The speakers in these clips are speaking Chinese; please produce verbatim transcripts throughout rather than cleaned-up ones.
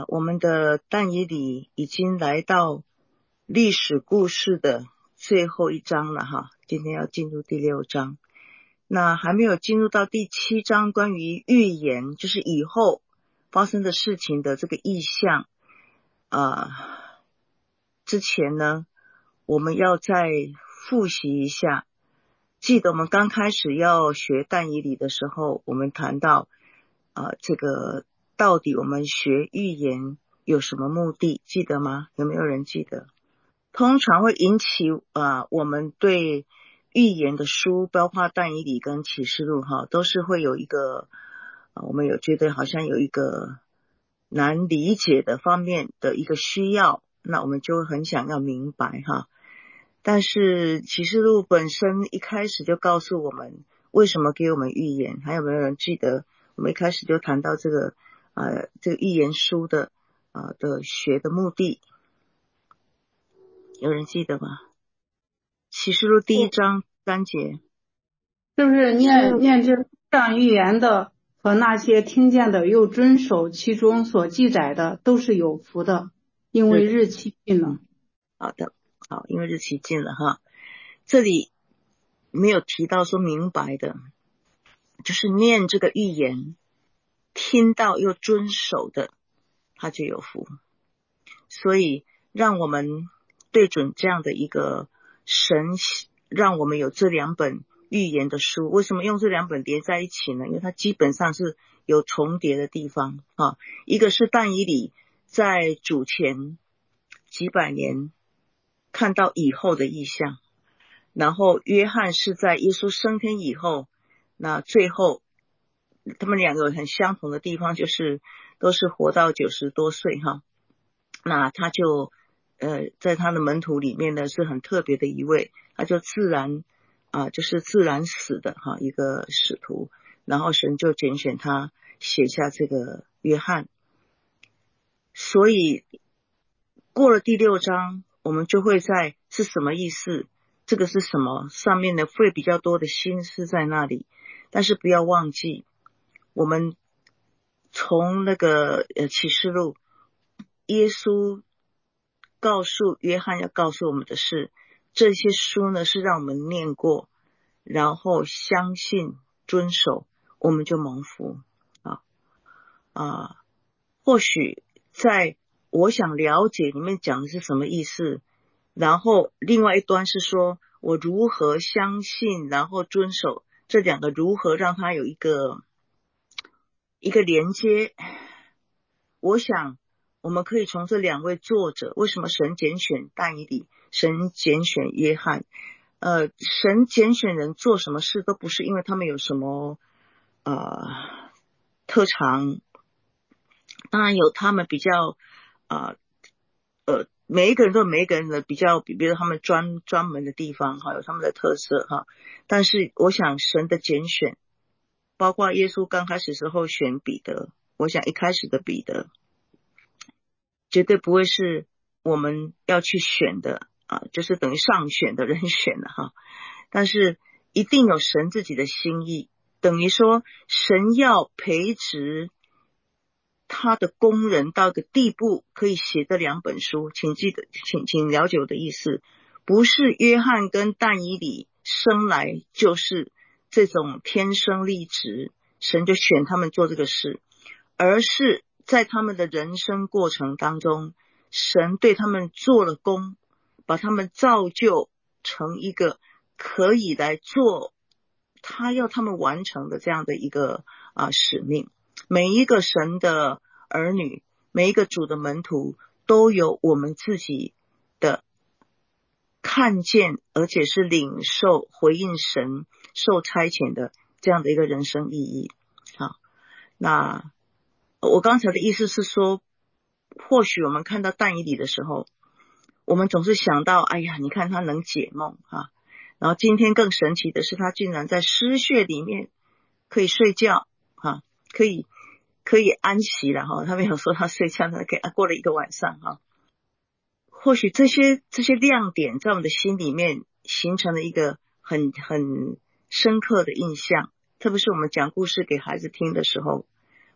我们的但以理已经来到历史故事的最后一章了哈，今天要进入第六章。那还没有进入到第七章，关于预言，就是以后发生的事情的这个意象啊、呃，之前呢，我们要再复习一下。记得我们刚开始要学但以理的时候，我们谈到啊、呃，这个到底我们学预言有什么目的？记得吗？有没有人记得？通常会引起啊、呃，我们对预言的书，包括但以理跟启示录哈，都是会有一个、呃、我们有觉得好像有一个难理解的方面的一个需要，那我们就会很想要明白哈。但是启示录本身一开始就告诉我们为什么给我们预言，还有没有人记得我们一开始就谈到这个呃这个预言书的啊、呃、的学的目的，有人记得吗？启示录第一章三节， 就是念念这上预言的和那些听见的又遵守其中所记载的都是有福的，因为日期近了。 嗯，好的，好，因为日期近了哈。这里没有提到说明白的，就是念这个预言，听到又遵守的，他就有福。所以让我们对准这样的一个神，让我们有这两本预言的书。为什么用这两本叠在一起呢？因为它基本上是有重叠的地方啊。一个是但以理在主前几百年看到以后的意象，然后约翰是在耶稣升天以后，那最后他们两个很相同的地方就是都是活到九十多岁哈。那他就呃在他的门徒里面呢是很特别的一位，他就自然啊、呃、就是自然死的哈一个使徒，然后神就拣选他写下这个约翰。所以过了第六章，我们就会在是什么意思，这个是什么上面呢会比较多的心思在那里。但是不要忘记，我们从那个呃启示录，耶稣告诉约翰要告诉我们的是，这些书呢是让我们念过，然后相信遵守，我们就蒙福啊啊！或许在我想了解里面讲的是什么意思，然后另外一端是说我如何相信，然后遵守，这两个如何让它有一个一个连接。我想我们可以从这两位作者，为什么神拣选但以理，神拣选约翰，呃，神拣选人做什么事都不是因为他们有什么呃特长，当然有他们比较啊 呃, 呃每一个人都有每一个人的比较，比如他们专专门的地方哈，有他们的特色哈。但是我想神的拣选，包括耶稣刚开始时候选彼得，我想一开始的彼得绝对不会是我们要去选的啊，就是等于上选的人选了哈。但是一定有神自己的心意，等于说神要培植他的工人到一个地步，可以写这两本书。请记得，请请了解我的意思，不是约翰跟但以理生来就是这种天生丽质，神就选他们做这个事，而是在他们的人生过程当中，神对他们做了工，把他们造就成一个可以来做他要他们完成的这样的一个啊使命。每一个神的儿女，每一个主的门徒，都有我们自己的看见，而且是领受回应神受差遣的这样的一个人生意义。好，那我刚才的意思是说，或许我们看到但以理的时候，我们总是想到，哎呀，你看他能解梦啊，然后今天更神奇的是，他竟然在尸穴里面可以睡觉啊，可以可以安息了哈。他没有说他睡觉，他可以过了一个晚上哈。或许这些这些亮点在我们的心里面形成了一个很很深刻的印象，特别是我们讲故事给孩子听的时候，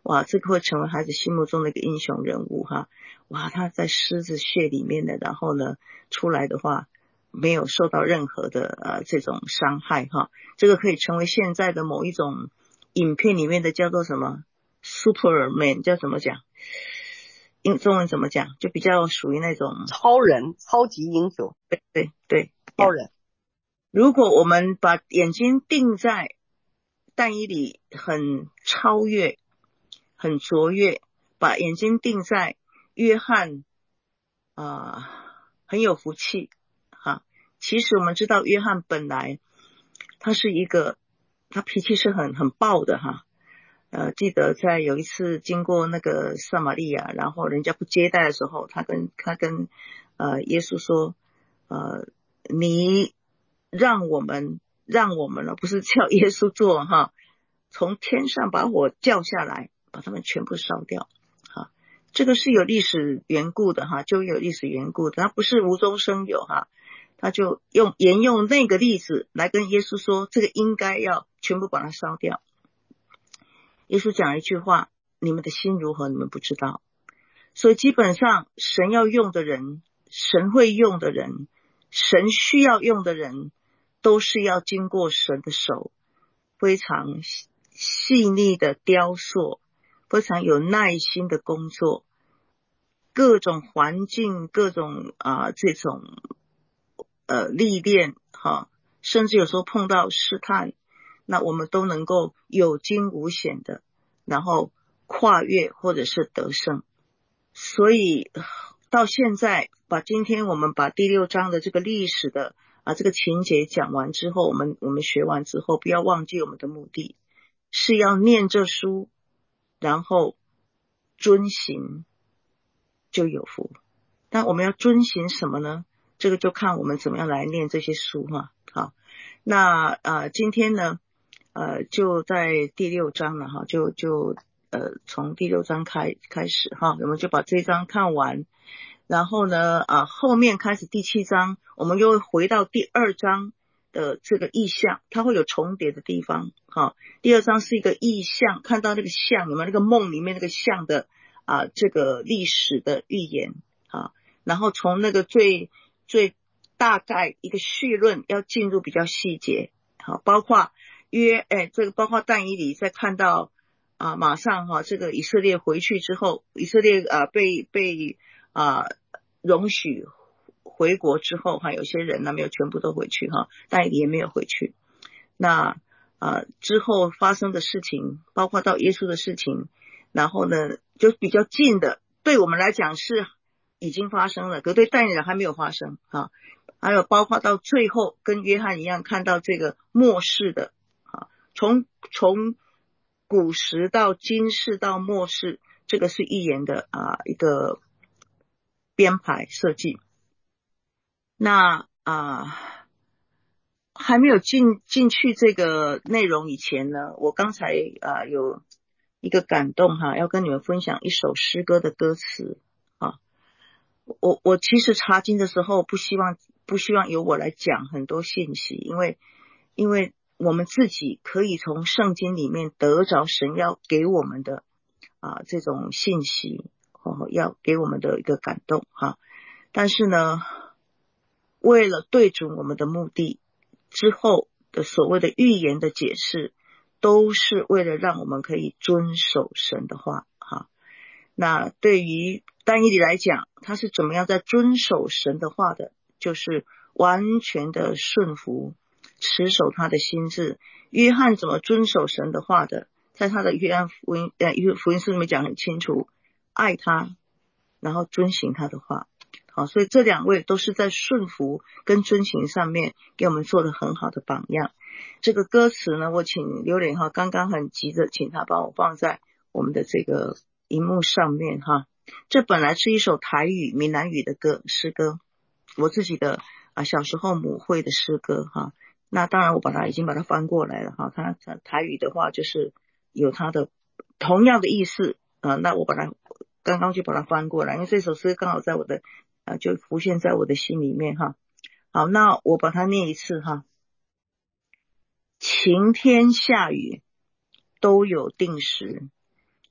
哇，这个会成为孩子心目中的一个英雄人物哈。哇，他在狮子穴里面的，然后呢出来的话没有受到任何的呃这种伤害哈。这个可以成为现在的某一种影片里面的叫做什么 Superman， 叫怎么讲？英中文怎么讲？就比较属于那种超人、超级英雄。 对对对， 超人。 如果我们把眼睛定在但以理很超越、很卓越，把眼睛定在约翰啊、呃、很有福气哈。其实我们知道约翰本来他是一个，他脾气是很很暴的哈。呃，记得在有一次经过那个撒玛利亚，然后人家不接待的时候，他跟他跟呃耶稣说，呃，你让我们让我们了，不是叫耶稣做哈，从天上把火叫下来，把他们全部烧掉。哈，这个是有历史缘故的哈，就有历史缘故的，他不是无中生有哈，他就用沿用那个例子来跟耶稣说，这个应该要全部把它烧掉。耶稣讲一句话，你们的心如何，你们不知道。所以基本上神要用的人，神会用的人，神需要用的人，都是要经过神的手，非常细腻的雕塑，非常有耐心的工作，各种环境，各种啊、呃、这种呃历练哈，甚至有时候碰到试探，那我们都能够有惊无险的，然后跨越或者是得胜。所以到现在，把今天我们把第六章的这个历史的啊这个情节讲完之后，我们我们学完之后，不要忘记我们的目的是要念这书，然后遵行就有福。但我们要遵行什么呢？这个就看我们怎么样来念这些书哈。好，那呃今天呢呃就在第六章了哈，就就呃从第六章开开始哈，我们就把这一章看完，然后呢啊、呃、后面开始第七章，我们又会回到第二章的这个意象，它会有重叠的地方哈。第二章是一个意象，看到那个象有没有那个梦里面那个象的啊、呃、这个历史的预言啊，然后从那个最最大概一个绪论要进入比较细节，好，包括约哎这个包括但以理在看到啊马上哈这个以色列回去之后，以色列啊被被啊容许回国之后哈，有些人呢没有全部都回去哈，但也没有回去。那啊之后发生的事情，包括到耶稣的事情，然后呢就比较近的，对我们来讲是已经发生了，可对但以理还没有发生啊。还有包括到最后跟约翰一样看到这个末世的啊，从从古时到今世到末世，这个是预言的啊一个编排设计。那啊还没有进进去这个内容以前呢，我刚才啊有一个感动哈，要跟你们分享一首诗歌的歌词啊。我我其实查经的时候不希望不希望由我来讲很多信息，因为因为我们自己可以从圣经里面得着神要给我们的啊这种信息哦，要给我们的一个感动哈。但是呢，为了对准我们的目的，之后的所谓的预言的解释，都是为了让我们可以遵守神的话哈。那对于但以理来讲，他是怎么样在遵守神的话的，就是完全的顺服，持守他的心志。约翰怎么遵守神的话的，在他的约翰福音呃福音书里面讲很清楚，爱他，然后遵行他的话。好，所以这两位都是在顺服跟遵行上面给我们做了很好的榜样。这个歌词呢，我请榴莲哈，刚刚很急着请他帮我放在我们的这个荧幕上面哈。这本来是一首台语闽南语的歌诗歌，我自己的啊小时候母会的诗歌哈。那当然我把它已经把它翻过来了哈，它台语的话就是有它的同样的意思啊。那我把它刚刚就把它翻过来，因为这首诗刚好在我的啊就浮现在我的心里面哈。好，那我把它念一次哈。晴天下雨都有定时，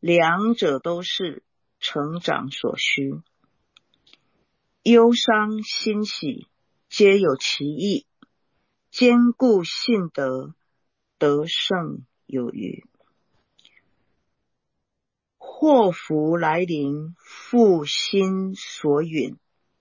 两者都是成长所需。忧伤欣喜皆有其意，坚固信德，得胜有余。祸福来临，复心所允。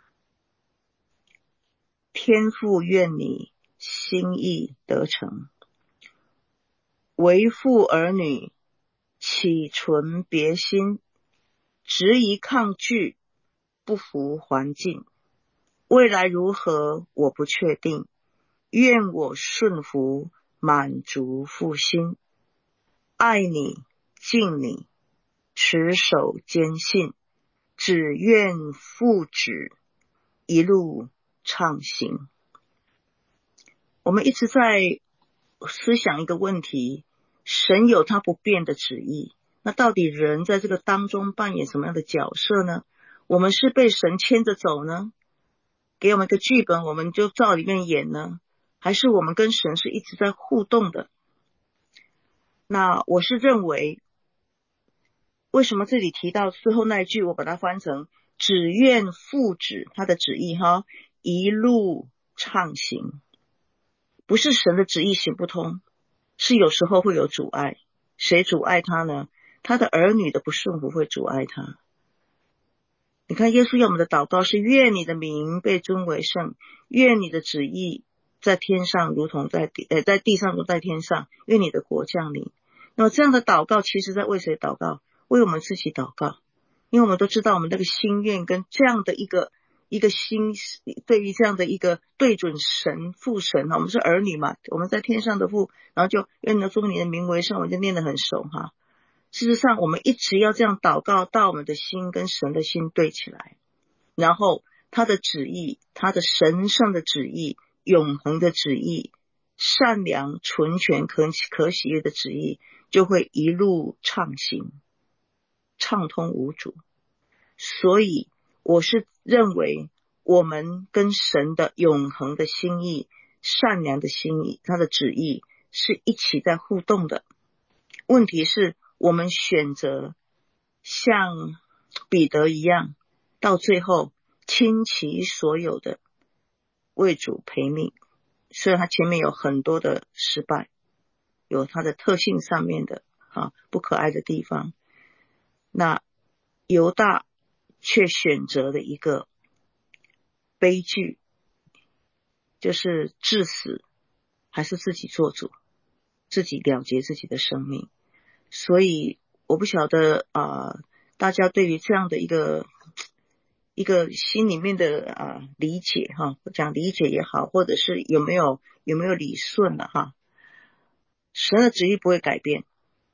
天父愿你心意得成，为父儿女岂存别心？执疑抗拒，不服环境。未来如何我不确定，愿我顺服，满足父心。爱你敬你，持守坚信，只愿父旨，一路畅行。我们一直在思想一个问题，神有他不变的旨意，那到底人在这个当中扮演什么样的角色呢？我们是被神牵着走呢，给我们一个剧本我们就照里面演呢，还是我们跟神是一直在互动的？那我是认为，为什么这里提到最后那一句，我把它翻成只愿父旨，他的旨意哈，一路畅行。不是神的旨意行不通，是有时候会有阻碍。谁阻碍他呢？他的儿女的不顺服会阻碍他。你看耶稣要我们的祷告是愿你的名被尊为圣，愿你的旨意在天上如同在地、呃、在地上如在天上，愿你的国降临。那么这样的祷告其实在为谁祷告？为我们自己祷告。因为我们都知道我们那个心愿跟这样的一个一个心，对于这样的一个对准神父神，我们是儿女嘛，我们在天上的父，然后就愿能尊你的名为圣，我就念得很熟哈。事实上我们一直要这样祷告，到我们的心跟神的心对起来，然后他的旨意，他的神圣的旨意，永恒的旨意，善良纯全可可喜悦的旨意，就会一路畅行，畅通无阻。所以我是认为我们跟神的永恒的心意，善良的心意，他的旨意是一起在互动的。问题是我们选择像彼得一样，到最后倾其所有的为主赔命。虽然他前面有很多的失败，有他的特性上面的啊不可爱的地方，那犹大却选择了一个悲剧，就是致死，还是自己做主，自己了结自己的生命。所以我不晓得啊、呃，大家对于这样的一个一个心里面的啊、呃、理解哈，讲理解也好，或者是有没有有没有理顺了哈。神的旨意不会改变，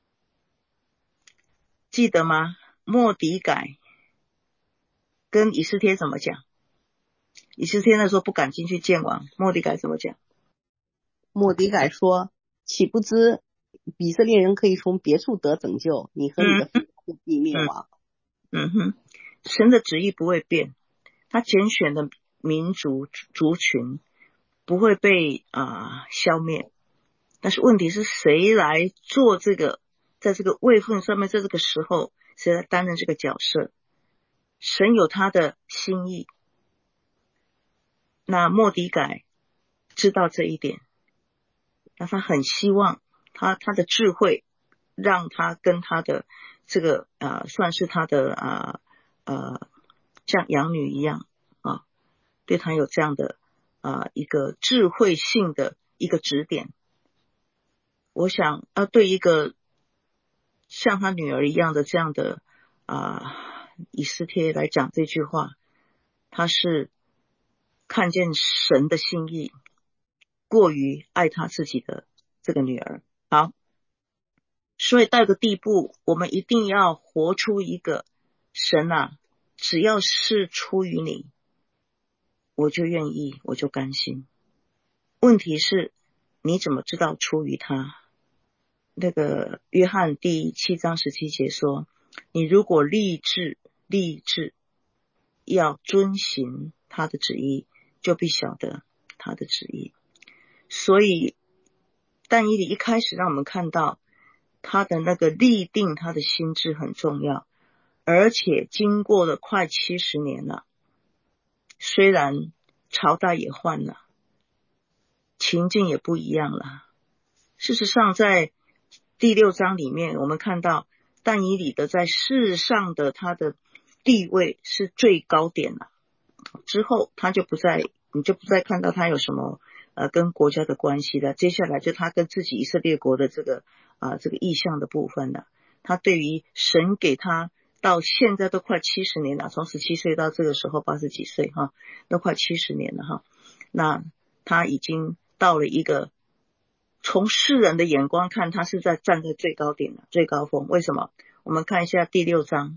记得吗？末底改跟以斯帖怎么讲？以斯帖那时候不敢进去见王，末底改怎么讲？ 末底改说：“岂不知以色列人可以从别处得拯救，你和你的父就必灭亡。 嗯”嗯哼，神的旨意不会变，他拣选的民族族群不会被啊、呃、消灭，但是问题是谁来做这个，在这个位份上面，在这个时候谁来担任这个角色？神有他的心意，那末底改知道这一点，那他很希望他他的智慧让他跟他的这个呃算是他的啊 呃, 呃像养女一样啊，对他有这样的啊、呃、一个智慧性的一个指点。我想要对一个像他女儿一样的这样的啊、呃、以斯帖来讲这句话，他是看见神的心意过于爱他自己的这个女儿。好，所以到一个地步，我们一定要活出一个神啊，只要是出于你，我就愿意，我就甘心。问题是你怎么知道出于他？那个约翰第七章十七节说，你如果立志立志要遵行他的旨意，就必晓得他的旨意。所以但以理一开始让我们看到他的那个立定他的心智很重要，而且经过了快七十年了，虽然朝代也换了，情境也不一样了。事实上在第六章里面我们看到但以理的在世上的他的地位是最高点了，之后他就不再你就不再看到他有什么呃跟国家的关系了，接下来就他跟自己以色列国的这个啊、呃、这个意向的部分了。他对于神给他到现在都快七十年了，从十七岁到这个时候八十几岁哈，都快七十年了哈。那他已经到了一个从世人的眼光看，他是在站在最高点的最高峰。为什么？我们看一下第六章，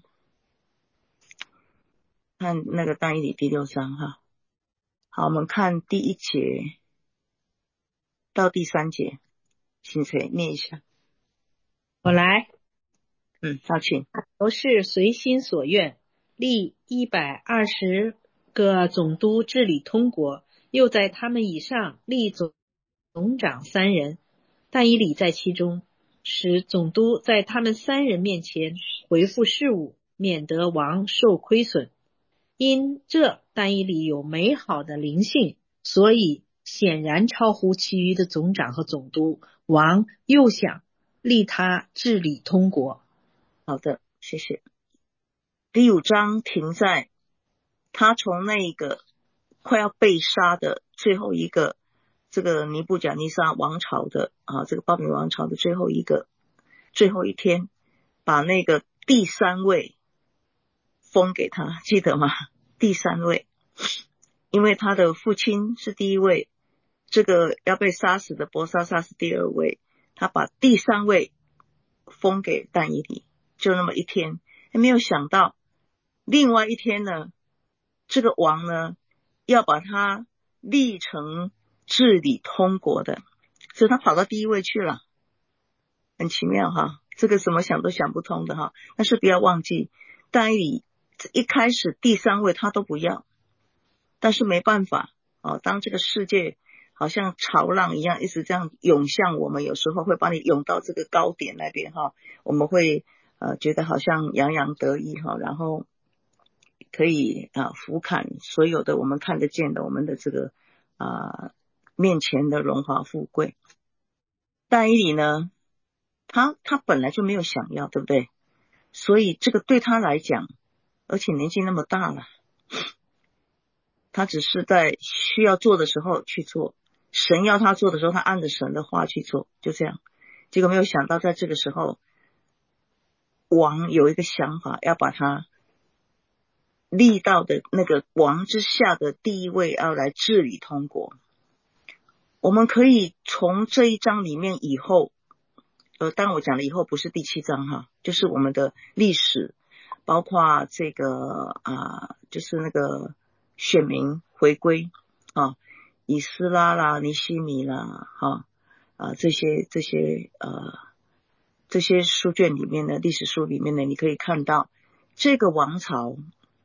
看那个但以理第六章哈。好，我们看第一节到第三节，请谁念一下？ 我来。 嗯，好，请。 都是随心所愿，立一百二十个总督治理通国，又在他们以上立总总长三人，但以理在其中，使总督在他们三人面前回复事务，免得王受亏损。因这但以理有美好的灵性，所以显然超乎其余的总长和总督。王又想立他治理通国。 好的，谢谢。第五章停在他从那个快要被杀的最后一个这个尼布甲尼撒王朝的啊，这个巴比伦王朝的最后一个最后一天，把那个第三位封给他，记得吗？第三位，因为他的父亲是第一位，这个要被杀死的伯沙撒是第二位，他把第三位封给但以理，就那么一天。没有想到另外一天呢，这个王呢要把他立成治理通国的，所以他跑到第一位去了，很奇妙哈，这个怎么想都想不通的哈。但是不要忘记，但以理一开始第三位他都不要，但是没办法哦，当这个世界好像潮浪一样一直这样涌向我们，有时候会把你涌到这个高点那边哈，我们会呃觉得好像洋洋得意哈，然后可以啊俯瞰所有的我们看得见的我们的这个啊面前的荣华富贵。但以理呢，他他本来就没有想要，对不对？所以这个对他来讲，而且年纪那么大了，他只是在需要做的时候去做，神要他做的时候他按着神的话去做，就这样。结果没有想到在这个时候王有一个想法，要把他立到的那个王之下的第一位要来治理通国。我们可以从这一章里面以后呃，当然我讲的以后不是第七章哈，就是我们的历史，包括这个啊，就是那个选民回归啊，以斯拉啦、尼希米啦，哈啊这些这些呃这些书卷里面的历史书里面呢，你可以看到这个王朝，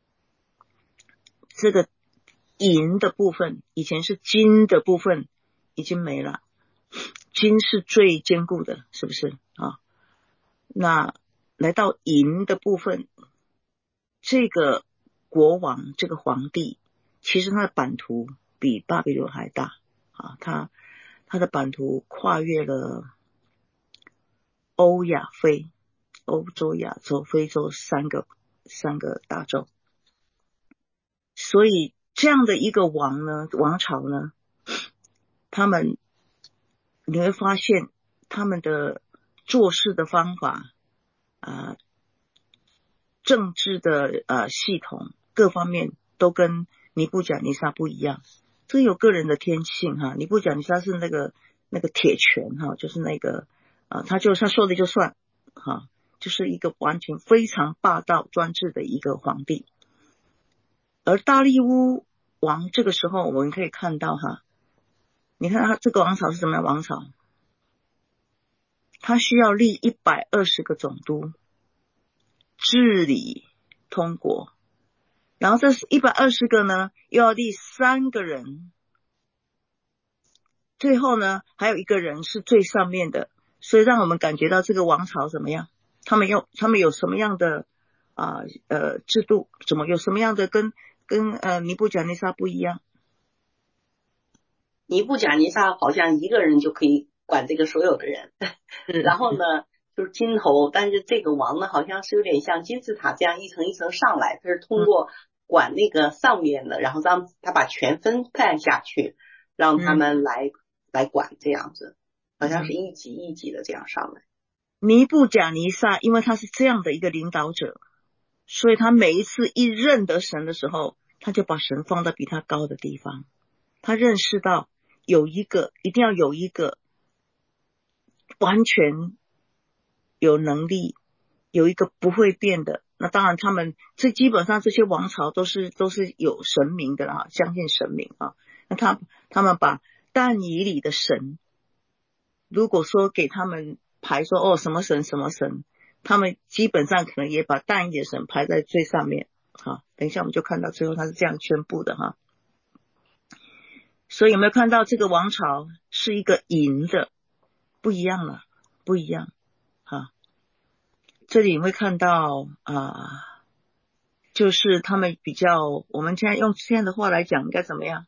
这个银的部分，以前是金的部分已经没了，金是最坚固的，是不是啊？那来到银的部分，这个国王这个皇帝其实他的版图比巴比伦还大啊，他他的版图跨越了欧亚非欧洲、亚洲、非洲三个三个大洲。所以这样的一个王呢王朝呢，他们你会发现他们的做事的方法啊、呃，政治的呃系统各方面都跟尼布甲尼撒不一样，这有个人的天性哈。尼布甲尼撒是那个那个铁拳哈，就是那个啊、呃，他就他说的就算哈，就是一个完全非常霸道专制的一个皇帝。而大利乌王这个时候我们可以看到哈，你看他这个王朝是什么样的王朝？他需要立一百二十个总督治理通国，然后这一百二十个呢又要立三个人，最后呢还有一个人是最上面的， 所以让我们感觉到这个王朝怎么样，他们有他们有什么样的啊 呃, 呃制度，怎么有什么样的跟跟呃尼布甲尼撒不一样。 尼布甲尼撒好像一个人就可以管这个所有的人，然后呢就是金头，但是这个王呢好像是有点像金字塔这样一层一层上来，他是通过管那个上面的，然后让他把权分派下去，让他们来、嗯、来管这样子，好像是一级一级的这样上来。 尼布甲尼撒因为他是这样的一个领导者，所以他每一次一认得神的时候，他就把神放到比他高的地方，他认识到有一个一定要有一个完全有能力，有一个不会变的。那当然他们这基本上这些王朝都是都是有神明的啦，相信神明啊。那他他们把但以理的神，如果说给他们排说哦什么神什么神，他们基本上可能也把但以理的神排在最上面。好，等一下我们就看到最后他是这样宣布的哈。所以有没有看到这个王朝是一个银的，不一样了，不一样哈。这里你会看到啊、呃，就是他们比较，我们现在用现在的话来讲应该怎么样？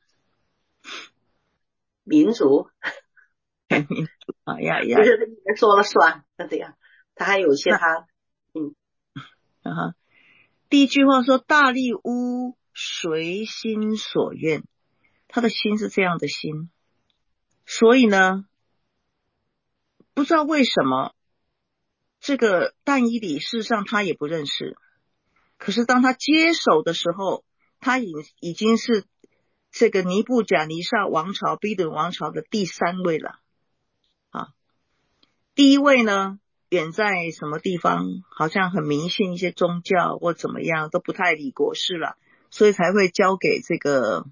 民族民族啊呀呀， 不是你们说了算，那这样他还有一些他嗯啊，第一句话说大利乌随心所愿，他的心是这样的心，所以呢不知道为什么这个但以理事实上他也不认识，可是当他接手的时候，他已已经是这个尼布甲尼撒王朝比伦王朝的第三位了啊。第一位呢远在什么地方，好像很迷信一些宗教或怎么样，都不太理国事了，所以才会交给这个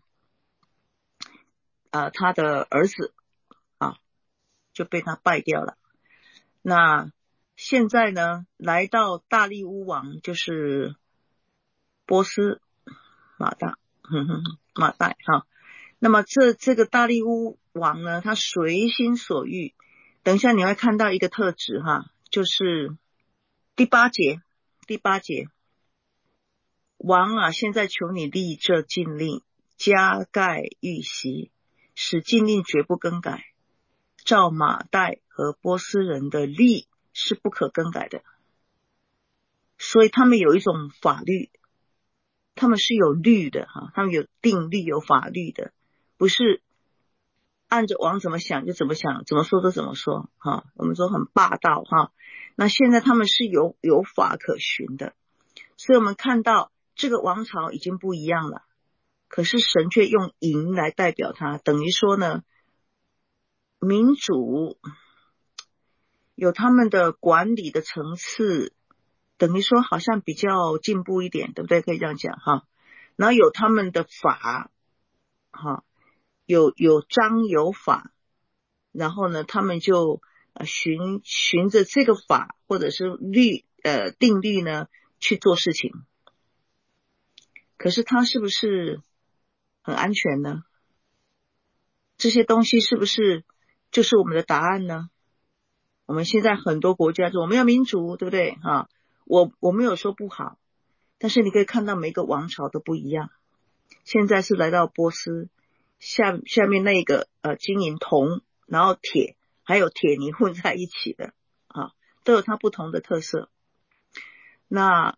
呃他的儿子啊，就被他败掉了。那现在呢来到大利乌王，就是波斯马大呵呵马代哈。那么这这个大利乌王呢，他随心所欲，等一下你会看到一个特质哈，就是第八节第八节，王啊，现在求你立这禁令，加盖玉玺，使禁令绝不更改，照马代和波斯人的例是不可更改的。所以他们有一种法律，他们是有律的哈，他们有定律有法律的，不是按着王怎么想就怎么想，怎么说都怎么说哈。我们说很霸道哈。那现在他们是有有法可循的，所以我们看到这个王朝已经不一样了，可是神却用银来代表它，等于说呢，民主有他们的管理的层次，等于说好像比较进步一点，对不对？可以这样讲哈。然后有他们的法哈，有有章有法，然后呢他们就呃循循着这个法或者是律呃定律呢去做事情。可是它是不是很安全呢？这些东西是不是就是我们的答案呢？我们现在很多国家说我们要民主，对不对啊？我我没有说不好，但是你可以看到每个王朝都不一样。现在是来到波斯，下下面那个呃金银铜，然后铁还有铁泥混在一起的啊，都有它不同的特色。那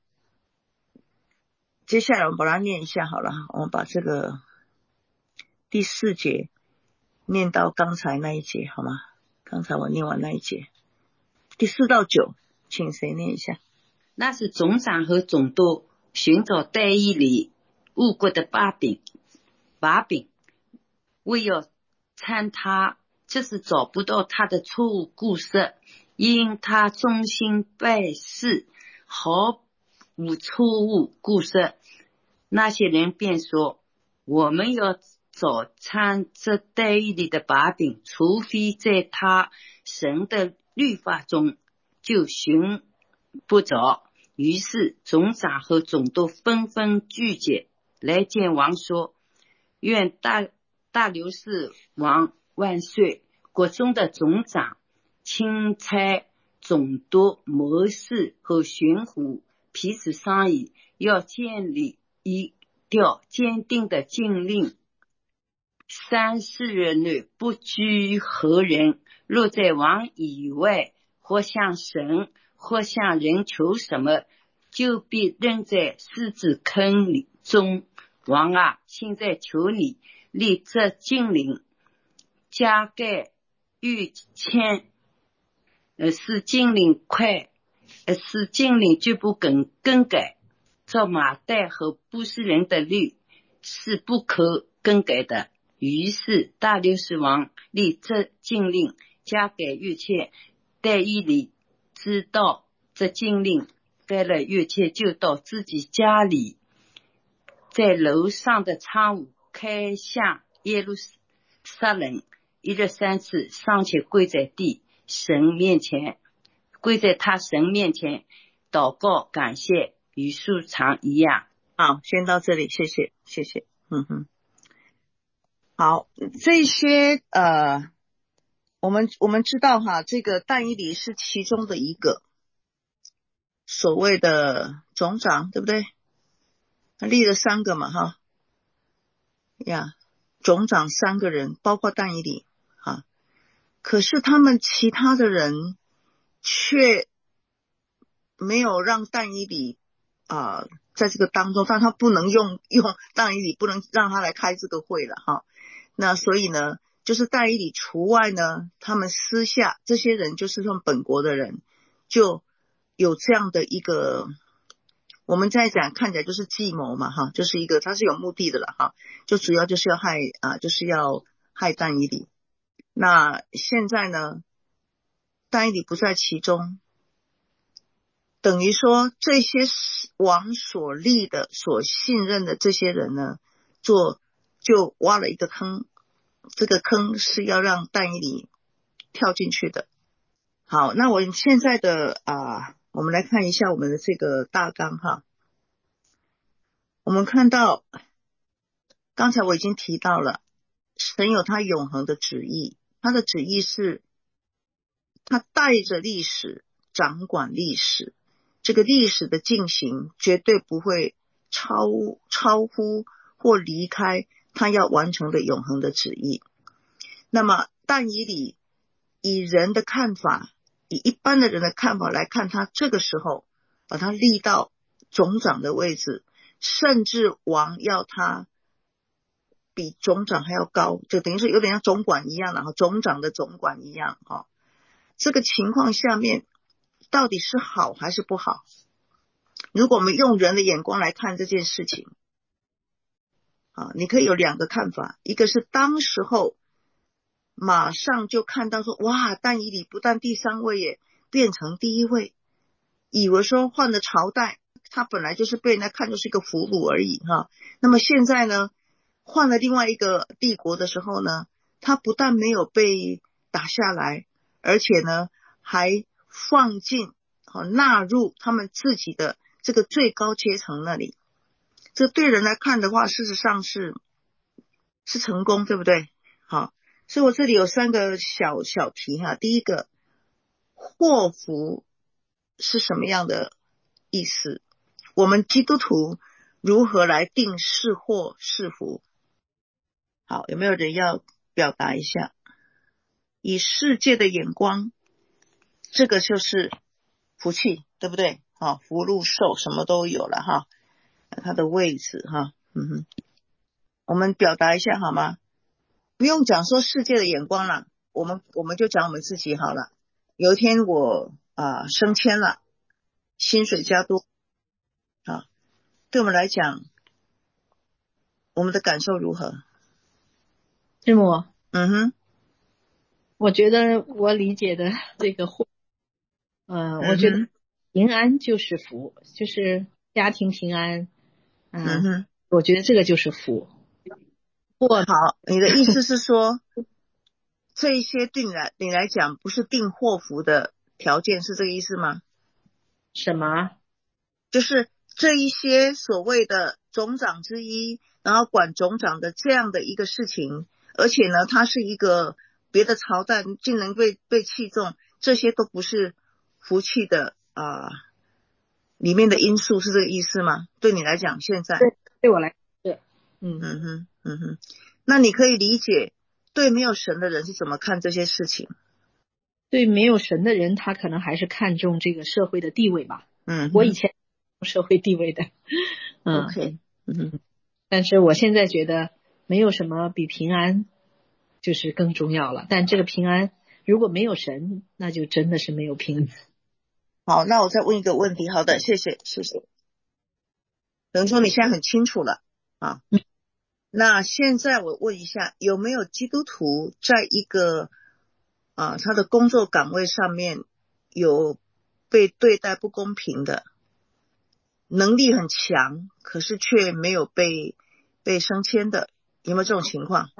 接下来我们把它念一下好了，我们把这个第四节念到刚才那一节好吗？刚才我念完那一节，第四到九，请谁念一下？ 那是总长和总督寻找但以理误国的把柄，把柄为要参他，这是找不到他的错误故事，因他忠心办事，毫无错误故事。那些人便说，我们要找参这但以理的把柄，除非在他神的律法中就寻不着。于是总长和总督纷纷聚集来见王，说，愿大大流士王万岁，国中的总长钦差、总督、谋士和巡抚彼此商议，要建立一条坚定的禁令：三四日内不拘何人，若在王以外，或向神或向人求什么，就必扔在狮子坑里中。王啊，现在求你立这禁令，加盖御签，呃，使禁令快，呃，使禁令绝不更更改。照马代和波斯人的律是不可更改的。于是大流士王立这禁令，加改御签。但以理知道这禁令，改了御签，就到自己家里，在楼上的窗户开向耶路撒冷，一日三次上去跪在地神面前，跪在他神面前祷告感谢，与素常一样。 好，先到这里，谢谢，谢谢。嗯哼，好，这些呃，我们我们知道哈，这个但以理是其中的一个所谓的总长，对不对？他立了三个嘛，哈呀，总长三个人，包括但以理啊。可是他们其他的人却没有让但以理啊、呃、在这个当中，但他不能用用但以理，不能让他来开这个会了哈。那所以呢，就是但以理除外呢，他们私下这些人就是用本国的人，就有这样的一个，我们在讲看起来就是计谋嘛哈，就是一个他是有目的的了哈，就主要就是要害啊，就是要害但以理。那现在呢，但以理不在其中，等于说这些王所立的、所信任的这些人呢，做就挖了一个坑，这个坑是要让但以理跳进去的。好，那我现在的啊，我们来看一下我们的这个大纲哈。我们看到，刚才我已经提到了，神有他永恒的旨意，他的旨意是，他带着历史掌管历史，这个历史的进行绝对不会超超乎或离开他要完成的永恒的旨意。那么但以理以人的看法，以一般的人的看法来看，他这个时候把他立到总长的位置，甚至王要他比总长还要高，就等于是有点像总管一样了，总长的总管一样哈。这个情况下面到底是好还是不好？如果我们用人的眼光来看这件事情啊，你可以有两个看法，一个是当时候马上就看到说，哇，但以理不但第三位耶，变成第一位，以为说换了朝代，他本来就是被人家看作是一个俘虏而已哈。那么现在呢，换了另外一个帝国的时候呢，他不但没有被打下来，而且呢还放进纳入他们自己的这个最高阶层那里。这对人来看的话，事实上是是成功，对不对？好，所以我这里有三个小小题哈。第一个，祸福是什么样的意思？我们基督徒如何来定是祸是福？好，有没有人要表达一下？以世界的眼光，这个就是福气，对不对？好，福禄寿什么都有了哈，它的位置哈，嗯哼，我们表达一下好吗？不用讲说世界的眼光了，我们我们就讲我们自己好了。有一天我啊、呃、升迁了，薪水加多啊，对我们来讲，我们的感受如何？ 师母， 嗯哼， 我觉得我理解的这个祸，嗯、呃，我觉得平安就是福，就是家庭平安，嗯、呃嗯哼， 我觉得这个就是福。 祸好，你的意思是说，这一些对你来你来讲不是定祸福的条件，是这个意思吗？ 什么？ 就是这一些所谓的总长之一，然后管总长的这样的一个事情，而且呢，他是一个别的朝代竟能被被器重， 这些都不是福气的啊、呃、里面的因素，是这个意思吗？对你来讲，现在对对我来是，嗯嗯哼嗯哼，那你可以理解对没有神的人是怎么看这些事情？ 对没有神的人，他可能还是看重这个社会的地位吧。 嗯哼， 我以前社会地位的，嗯 OK， 嗯哼， 但是我现在觉得没有什么比平安就是更重要了。但这个平安如果没有神，那就真的是没有平安。 好，那我再问一个问题。好的，谢谢谢谢。等于说你现在很清楚了啊。那现在我问一下，有没有基督徒在一个啊他的工作岗位上面有被对待不公平的，能力很强，可是却没有被被升迁的，有没有这种情况？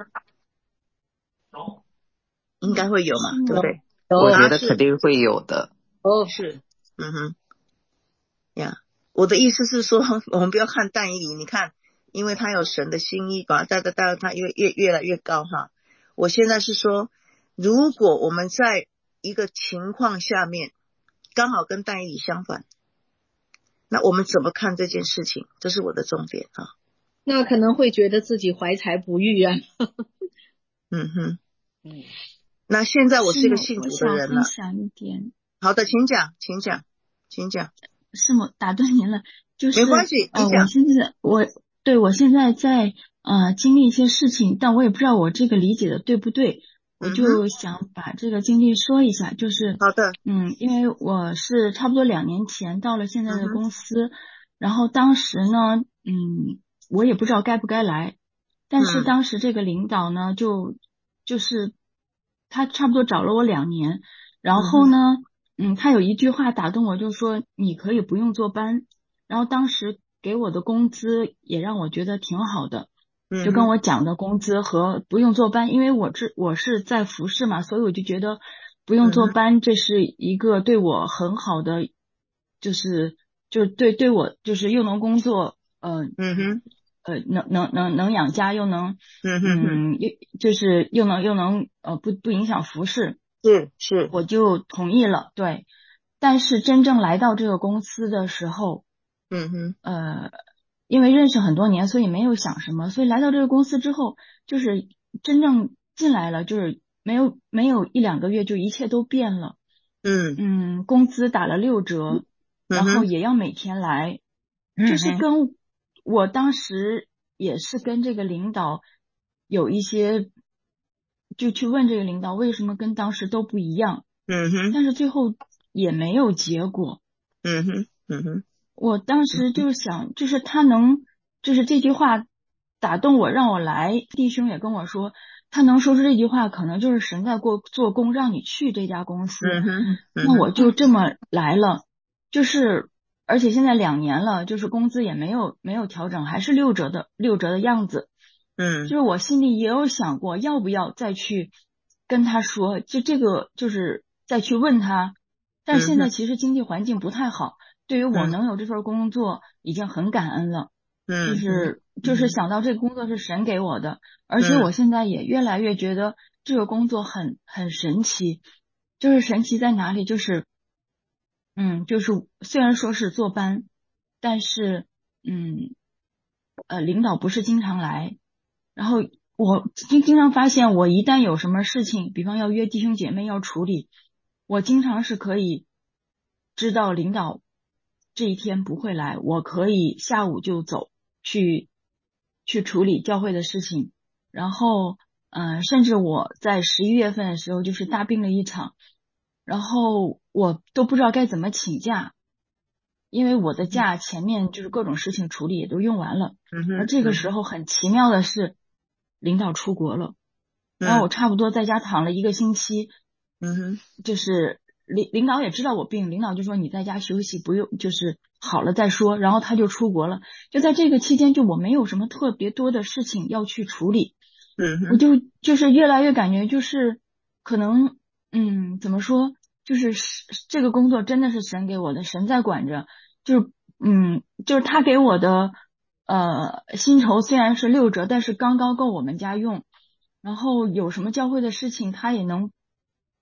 应该会有嘛，对不对？ 我觉他是得肯定会有的。 哦， 是，嗯哼，呀，我的意思是说，我们不要看但以理，你看，因为他有神的心意，把他带带带他越越越来越高哈。我现在是说，如果我们在一个情况下面刚好跟但以理相反，那我们怎么看这件事情？这是我的重点啊。 那可能会觉得自己怀才不遇啊。 嗯哼， 嗯， 那现在我是一个是信主我想的人了。 分享一点。 好的，请讲，请讲，请讲。 是我打断您了，就是没关系， 呃， 你讲。 我现在我对我现在在呃经历一些事情，但我也不知道我这个理解的对不对，我嗯哼， 就想把这个经历说一下。就是好的， 嗯，因为我是差不多两年前到了现在的嗯哼， 公司，然后当时呢，嗯，我也不知道该不该来，但是嗯当时这个领导呢，就就是他差不多找了我两年，然后呢。嗯，他有一句话打动我，就说你可以不用坐班，然后当时给我的工资也让我觉得挺好的， 嗯哼， 就跟我讲的工资和不用坐班，因为我这我是在服饰嘛，所以我就觉得不用坐班这是一个对我很好的，就是就是对对我就是又能工作，呃嗯哼， 呃能能能能养家，又能嗯哼哼， 嗯又就是又能又能呃不不影响服饰。 是是， 我就同意了，对。但是真正来到这个公司的时候， 嗯哼， 呃，因为认识很多年，所以没有想什么。所以来到这个公司之后，就是真正进来了，就是没有没有一两个月，就一切都变了。 嗯嗯，工资打了六折，然后嗯哼， 也要每天来， 嗯就是哼， 跟我当时也是跟这个领导有一些，就去问这个领导为什么跟当时都不一样。 嗯哼， 但是最后也没有结果。 嗯哼，嗯哼， 我当时就想，就是他能，就是这句话打动我，让我来。弟兄也跟我说，他能说出这句话，可能就是神在过做工，让你去这家公司。 嗯哼， 那我就这么来了，就是而且现在两年了，就是工资也没有没有调整，还是六折的六折的样子。 嗯， 就是我心里也有想过，要不要再去跟他说，就这个就是再去问他。但是现在其实经济环境不太好，对于我能有这份工作已经很感恩了。 嗯， 就是就是想到这个工作是神给我的，而且我现在也越来越觉得这个工作很很神奇。就是神奇在哪里？就是嗯，就是虽然说是坐班，但是嗯呃，领导不是经常来。然后我经经常发现，我一旦有什么事情，比方要约弟兄姐妹要处理，我经常是可以知道领导这一天不会来，我可以下午就走去去处理教会的事情。然后嗯、呃，甚至我在十一月份的时候就是大病了一场，然后我都不知道该怎么请假，因为我的假前面就是各种事情处理也都用完了。而这个时候很奇妙的是，领导出国了，然后我差不多在家躺了一个星期。 嗯哼， 就是领领导也知道我病，领导就说你在家休息，不用就是好了再说。然后他就出国了，就在这个期间，就我没有什么特别多的事情要去处理。 嗯哼， 我就就是越来越感觉就是可能嗯怎么说，就是这个工作真的是神给我的，神在管着。就是嗯就是他给我的呃薪酬虽然是六折，但是刚刚够我们家用。然后有什么教会的事情他也能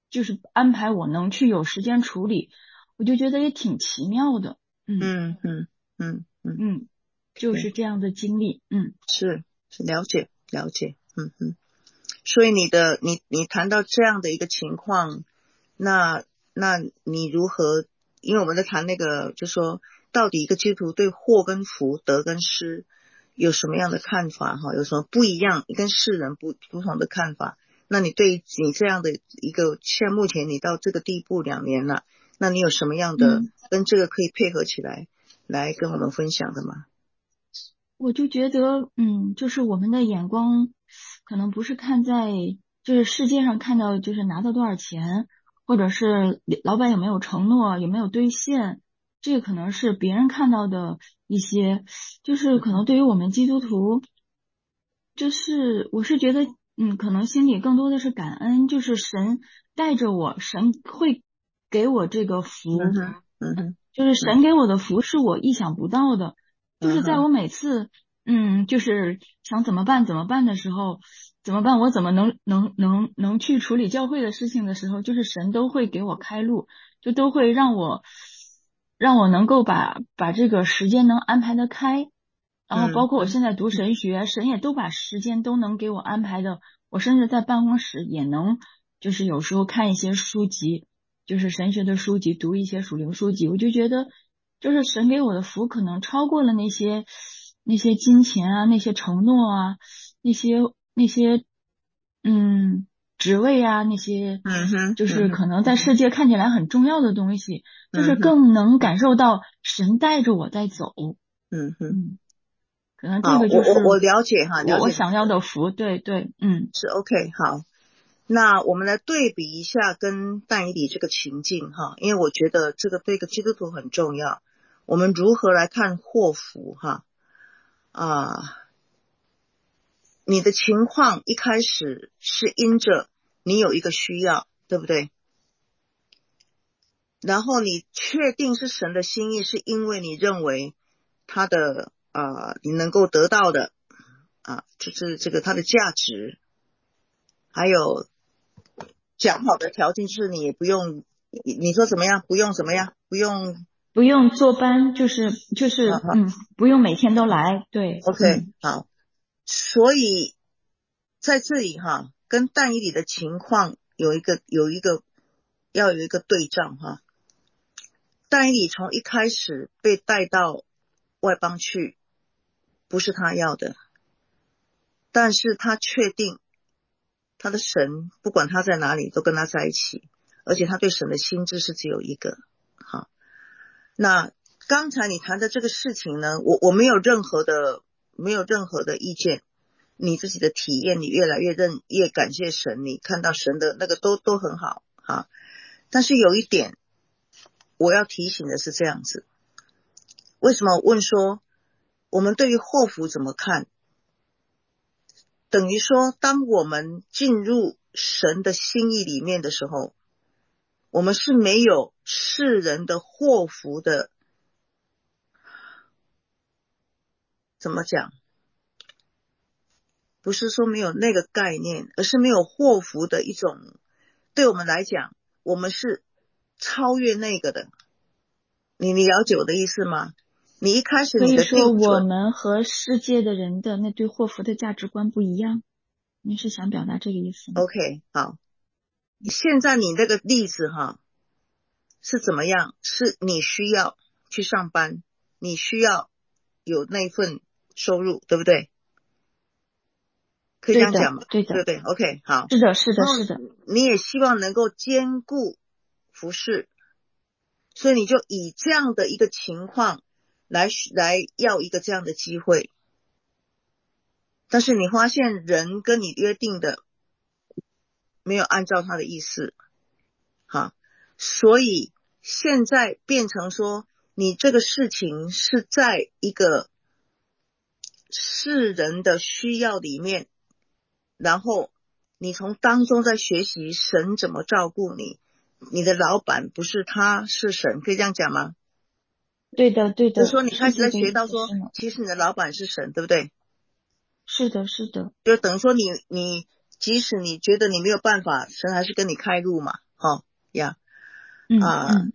就是安排我能去有时间处理，我就觉得也挺奇妙的。嗯嗯嗯嗯嗯嗯，就是这样的经历。嗯， 是是了解了解。嗯嗯，所以你的你你谈到这样的一个情况，那那你如何？因为我们在谈那个，就说到底一个基督徒对祸跟福、得跟失有什么样的看法哈？有什么不一样，跟世人不不同的看法？那你对你这样的一个，现在目前你到这个地步两年了，那你有什么样的、 嗯、 跟这个可以配合起来来跟我们分享的吗？ 我就觉得，嗯，就是我们的眼光可能不是看在就是世界上看到就是拿到多少钱，或者是老板有没有承诺，有没有兑现，这个可能是别人看到的一些，就是可能对于我们基督徒，就是我是觉得，嗯，可能心里更多的是感恩，就是神带着我，神会给我这个福， 嗯哼嗯哼， 就是神给我的福是我意想不到的。就是在嗯我每次嗯，就是想怎么办怎么办的时候，怎么办？我怎么能能能能去处理教会的事情的时候，就是神都会给我开路，就都会让我让我能够把把这个时间能安排得开。然后包括我现在读神学，神也都把时间都能给我安排的，我甚至在办公室也能，就是有时候看一些书籍，就是神学的书籍，读一些属灵书籍，我就觉得，就是神给我的福可能超过了那些那些金钱啊，那些承诺啊，那些那些嗯职位啊，那些嗯哼， 就是可能在世界看起来很重要的东西，就是嗯更能感受到神带着我在走。 嗯哼。 嗯，可能这好， 个就是我我我了解哈，了解我我想要的福，对对，嗯， 是 OK。好，那我们来对比一下跟但以理这个情境哈，因为我觉得这个对一个基督徒很重要。我们如何来看祸福哈？啊，你的情况一开始是因着你有一个需要，对不对？然后你确定是神的心意，是因为你认为他的啊、呃，你能够得到的啊，就是这个它的价值，还有讲好的条件，就是你也不用，你你说怎么样？不用怎么样？不用不用坐班，就是就是啊好嗯，不用每天都来，对， ，OK， 嗯， 好。所以在这里哈，跟但以理的情况有一个有一个要有一个对仗哈。但以理从一开始被带到外邦去，不是他要的，但是他确定他的神不管他在哪里都跟他在一起，而且他对神的心智是只有一个。好，那刚才你谈的这个事情呢，我我没有任何的没有任何的意见，你自己的体验，你越来越认越感谢神，你看到神的那个都都很好哈。但是有一点我要提醒的是这样子，为什么我问说我们对于祸福怎么看？等于说当我们进入神的心意里面的时候，我们是没有世人的祸福的，怎么讲？不是说没有那个概念，而是没有祸福的一种，对我们来讲，我们是超越那个的。你你了解我的意思吗？你一开始所以你的说我定准们和世界的人的那对祸福的价值观不一样，您是想表达这个意思吗？ OK， 好，现在你那个例子哈是怎么样？是你需要去上班，你需要有那份收入，对不对？可以这对的， 样讲吗？ 对的， 对不对 ？OK， 好。 是的，是的， 然后是的， 你也希望能够兼顾服侍，所以你就以这样的一个情况来来要一个这样的机会。但是你发现人跟你约定的没有按照他的意思，哈，所以现在变成说你这个事情是在一个世人的需要里面，然后你从当中在学习神怎么照顾你，你的老板不是他是神，可以这样讲吗？ 对的，对的， 就是说你开始在是这个意学到说思是吗？ 其实你的老板是神，对不对？ 是的，是的， 就等于说你你即使你觉得你没有办法，神还是跟你开路嘛， 哈呀嗯啊、 嗯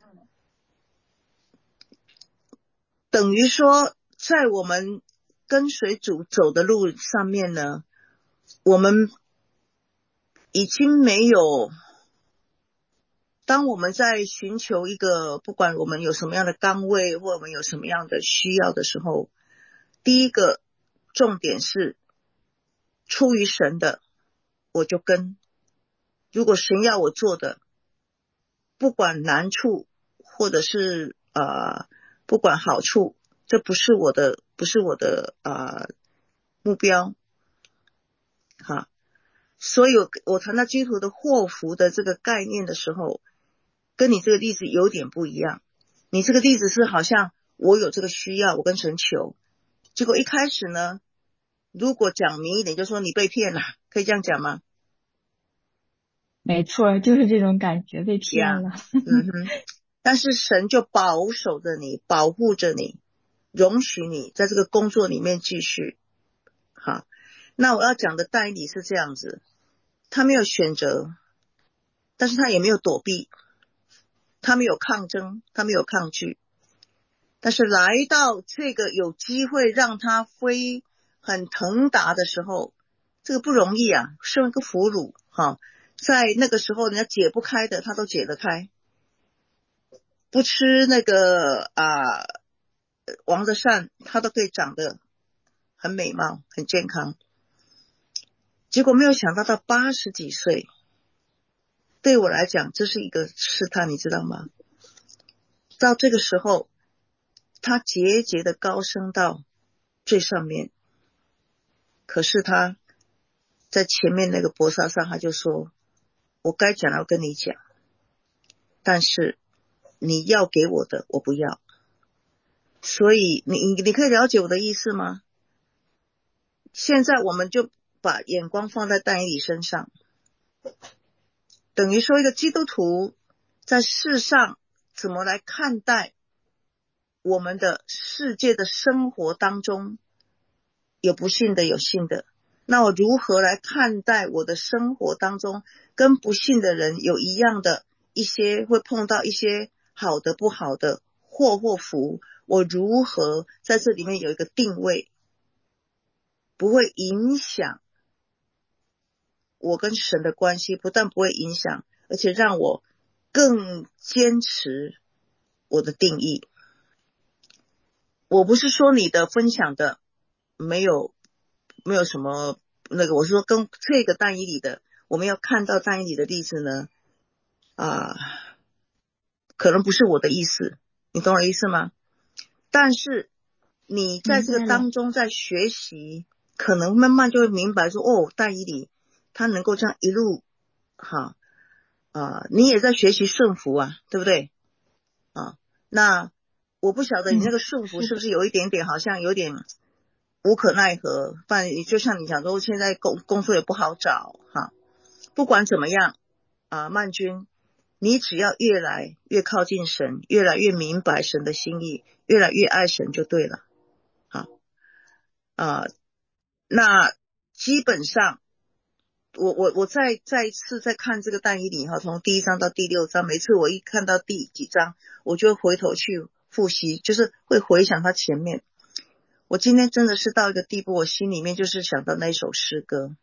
等于说在我们跟随主走的路上面呢，我们已经没有，当我们在寻求一个，不管我们有什么样的岗位或我们有什么样的需要的时候，第一个重点是出于神的我就跟，如果神要我做的，不管难处或者是呃不管好处，这不是我的不是我的呃目标哈。所以我我谈到基督徒的祸福的这个概念的时候，跟你这个例子有点不一样。你这个例子是好像我有这个需要，我跟神求，结果一开始呢，如果讲明一点，就说你被骗了，可以这样讲吗？ 没错，就是这种感觉，被骗 Yeah, 了。 嗯哼，但是神就保守着你，保护着你，容许你在这个工作里面继续。好，那我要讲的但以理是这样子，他没有选择，但是他也没有躲避，他没有抗争，他没有抗拒，但是来到这个有机会让他飞很腾达的时候，这个不容易啊，是一个俘虏哈，在那个时候人家解不开的他都解得开，不吃那个啊王的膳他都可以长得很美貌很健康，结果没有想到到八十几岁，对我来讲这是一个试探，你知道吗？到这个时候他节节的高升到最上面，可是他在前面那个搏杀上他就说，我该讲的要跟你讲，但是你要给我的我不要。所以你你可以了解我的意思吗？现在我们就把眼光放在但以理身上，等于说一个基督徒在世上怎么来看待我们的世界的生活当中，有不幸的有幸的，那我如何来看待我的生活当中跟不幸的人有一样的一些会碰到一些好的不好的祸或福，我如何在这里面有一个定位，不会影响我跟神的关系，不但不会影响，而且让我更坚持我的定义。我不是说你的分享的没有没有什么那个，我是说跟这个但以理的，我们要看到但以理的例子呢啊，可能不是我的意思，你懂我的意思吗？但是你在这个当中在学习，可能慢慢就会明白说，哦，但以理他能够这样一路哈啊，你也在学习顺服啊，对不对啊？那我不晓得你那个顺服是不是有一点点好像有点无可奈何，反正就像你讲说现在工工作也不好找哈。不管怎么样啊，曼君，你只要越来越靠近神，越来越明白神的心意，越来越爱神就对了。好啊，那基本上我我我再再一次再看这个但以理哈，从第一章到第六章，每次我一看到第几章，我就会回头去复习，就是会回想他前面。我今天真的是到一个地步，我心里面就是想到那首诗歌，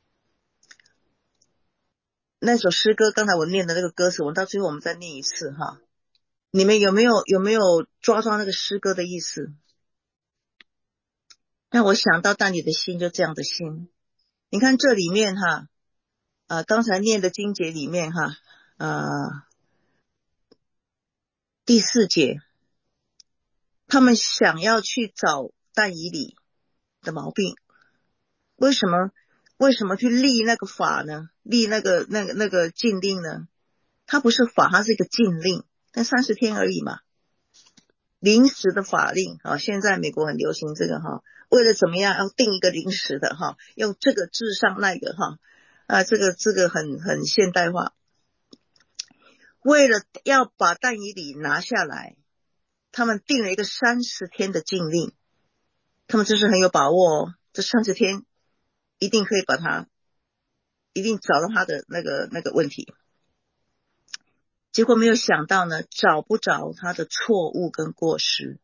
那首诗歌刚才我念的那个歌词，我们到最后我们再念一次哈。你们有没有有没有抓到那个诗歌的意思？让我想到但你的心就这样的心。你看这里面哈，呃，刚才念的经节里面哈，呃，第四节，他们想要去找但以理的毛病，为什么为什么去立那个法呢？立那个那个那个禁令呢？它不是法，它是一个禁令，但三十天而已嘛，临时的法令啊。现在美国很流行这个哈，为了怎么样要定一个临时的哈，用这个至上那个哈啊，这个这个很很现代化。为了要把但以理拿下来，他们定了一个三十天的禁令，他们真是很有把握哦，这三十天一定可以把他，一定找到他的那个那个问题。 结果没有想到呢，找不着他的错误跟过失。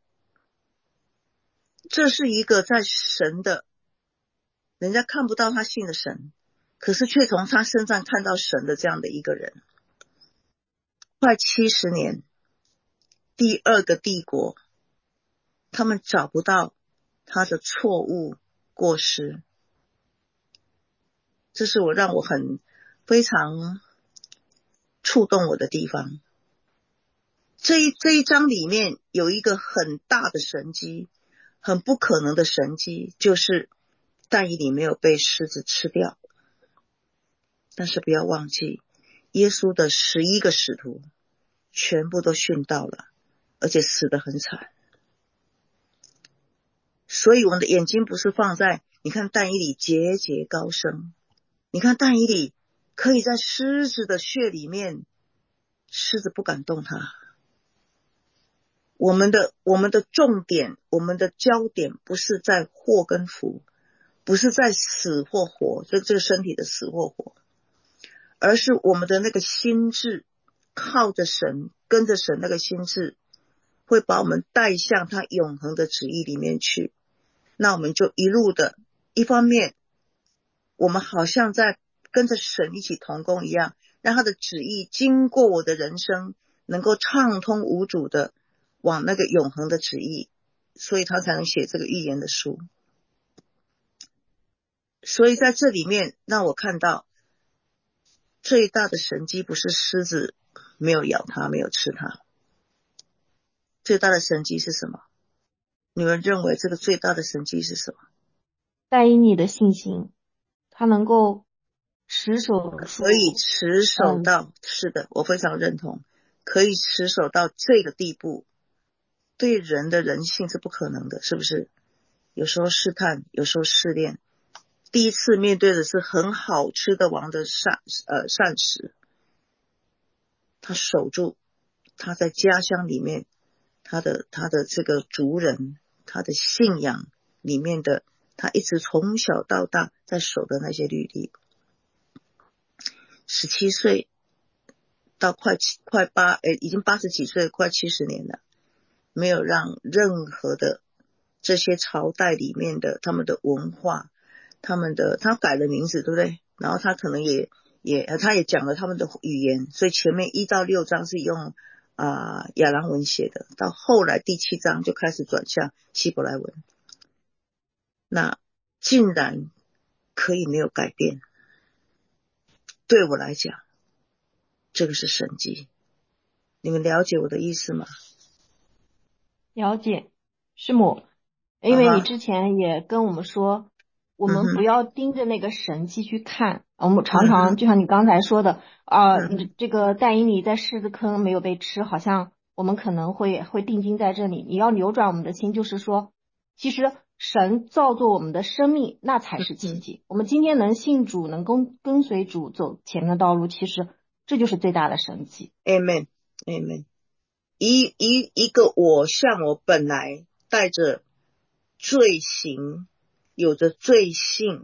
这是一个在神的，人家看不到他信的神，可是却从他身上看到神的这样的一个人。快七十年，第二个帝国，他们找不到他的错误过失，这是我让我很非常触动我的地方。这一这一章里面有一个很大的神迹，很不可能的神迹，就是但以理没有被狮子吃掉。但是不要忘记，耶稣的十一个使徒全部都殉道了，而且死得很惨。所以我们的眼睛不是放在，你看但以理节节高升，你看但以理可以在狮子的穴里面，狮子不敢动他。我们的我们的重点，我们的焦点不是在祸跟福，不是在死或活，就这个身体的死或活，而是我们的那个心智，靠着神，跟着神，那个心智会把我们带向他永恒的旨意里面去。那我们就一路的，一方面我们好像在跟着神一起同工一样，让他的旨意经过我的人生能够畅通无阻的往那个永恒的旨意，所以他才能写这个预言的书。所以在这里面让我看到最大的神迹不是狮子没有咬他，没有吃他，最大的神迹是什么？你们认为这个最大的神迹是什么？ 但以你的信心，他能够持守住， 可以持守到、嗯、是的，我非常认同，可以持守到这个地步，对人的人性是不可能的，是不是？有时候试探，有时候试炼，第一次面对的是很好吃的王的膳呃膳食，他守住他在家乡里面他的他的这个族人，他的信仰里面的，他一直从小到大在守的那些律例。十七岁到快快八诶已经八十几岁，快七十年了，没有让任何的这些朝代里面的他们的文化，他们的他改了名字，对不对？然后他可能也也他也讲了他们的语言，所以前面一到六章是用啊、呃、亚兰文写的，到后来第七章就开始转向希伯来文，那竟然可以没有改变。对我来讲，这个是神迹。你们了解我的意思吗？ 了解，师母，因为你之前也跟我们说，我们不要盯着那个神迹去看，我们常常就像你刚才说的啊、呃，这个但以理在狮子坑没有被吃，好像我们可能会会定睛在这里。你要扭转我们的心，就是说，其实神造作我们的生命，那才是奇迹。我们今天能信主，能跟跟随主走前面的道路，其实这就是最大的神迹。 Amen Amen。 一一一个我像我本来带着罪行，有着罪性，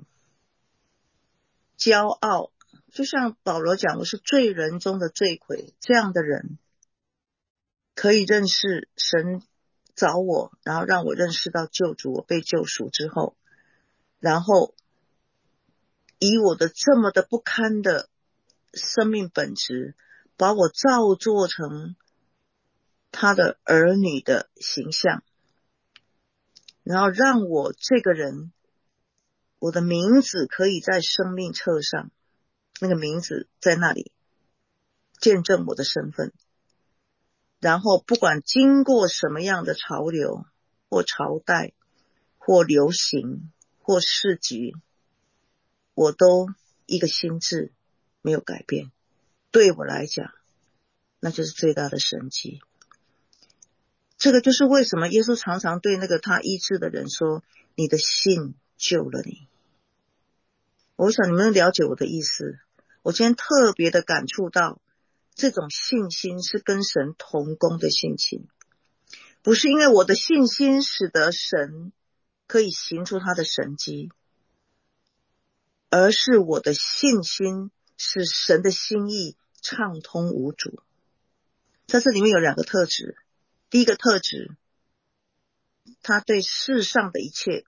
骄傲，就像保罗讲我是罪人中的罪魁，这样的人可以认识神，找我，然后让我认识到救主，我被救赎之后，然后以我的这么的不堪的生命本质，把我造作成他的儿女的形象，然后让我这个人，我的名字可以在生命册上，那个名字在那里见证我的身份，然后不管经过什么样的潮流或朝代或流行或市局，我都一个心智没有改变。对我来讲，那就是最大的神迹。这个就是为什么耶稣常常对那个他医治的人说，你的信救了你。我想你们了解我的意思。我今天特别的感触到，这种信心是跟神同工的信心，不是因为我的信心使得神可以行出他的神迹，而是我的信心使神的心意畅通无阻。 在这里面有两个特质。第一个特质，他对世上的一切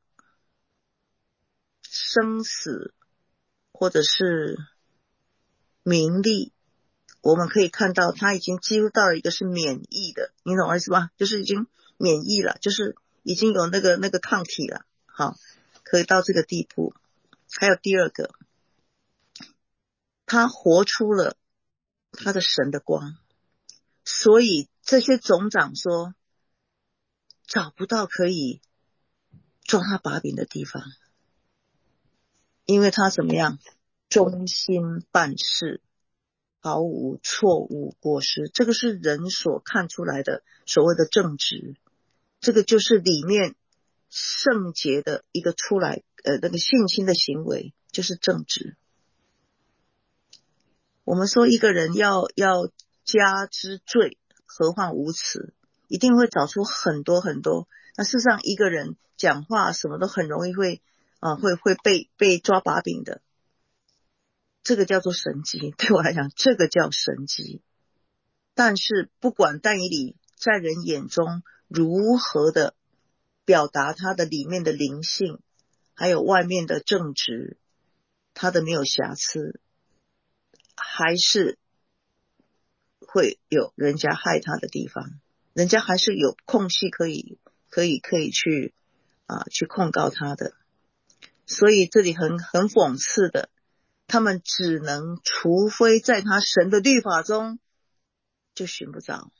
生死或者是名利，我们可以看到他已经几乎到了一个是免疫的，你懂我意思吧？就是已经免疫了，就是已经有那个那个抗体了，好，可以到这个地步。还有第二个，他活出了他的神的光，所以这些总长说找不到可以抓他把柄的地方，因为他怎么样，忠心办事，毫无错误过失，这个是人所看出来的所谓的正直，这个就是里面圣洁的一个出来，呃，那个信心的行为就是正直。我们说一个人要要加之罪，何患无辞，一定会找出很多很多。那事实上一个人讲话什么都很容易会啊、呃、会会被被抓把柄的，这个叫做神迹，对我来讲这个叫神迹。但是不管但以理在人眼中如何的表达他的里面的灵性，还有外面的正直，他的没有瑕疵，还是会有人家害他的地方，人家还是有空隙可以可以可以去啊去控告他的。所以这里很很讽刺的，他们只能除非在他神的律法中就寻不着。